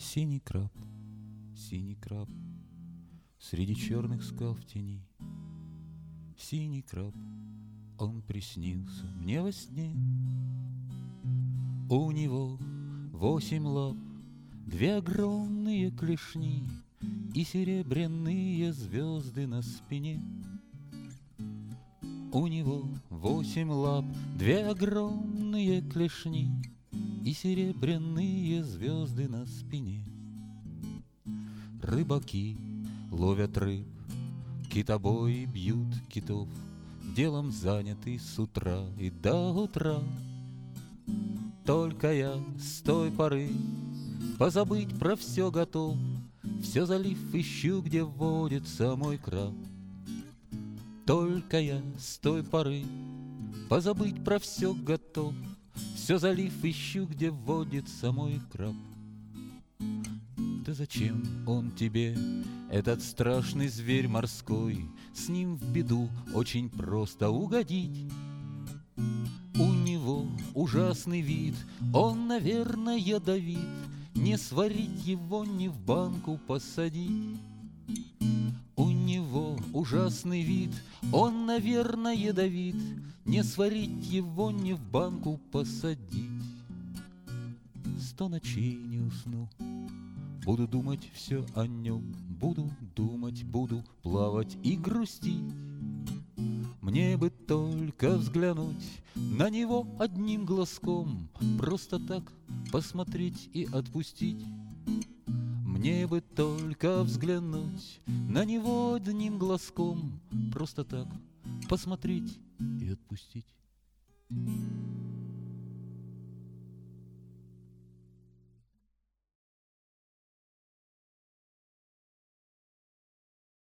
синий краб, среди черных скал в тени. Синий краб, он приснился мне во сне. У него 8 лап, 2 огромные клешни и серебряные звезды на спине. У него 8 лап, 2 огромные клешни и серебряные звезды на спине. Рыбаки ловят рыб, китобои бьют китов, делом заняты с утра и до утра. Только я с той поры позабыть про все готов, все залив ищу, где водится мой краб. Только я с той поры позабыть про все готов, все залив ищу, где водится мой краб. Да зачем он тебе, этот страшный зверь морской? С ним в беду очень просто угодить. У него ужасный вид, он, наверное, ядовит, не сварить его, ни в банку посадить. У него ужасный вид, он, наверное, ядовит, не сварить его, ни в банку посадить. 100 ночей не усну, буду думать все о нем, буду думать, буду плавать и грустить. Мне бы только взглянуть на него одним глазком, просто так посмотреть и отпустить. Мне бы только взглянуть на него одним глазком, просто так посмотреть и отпустить.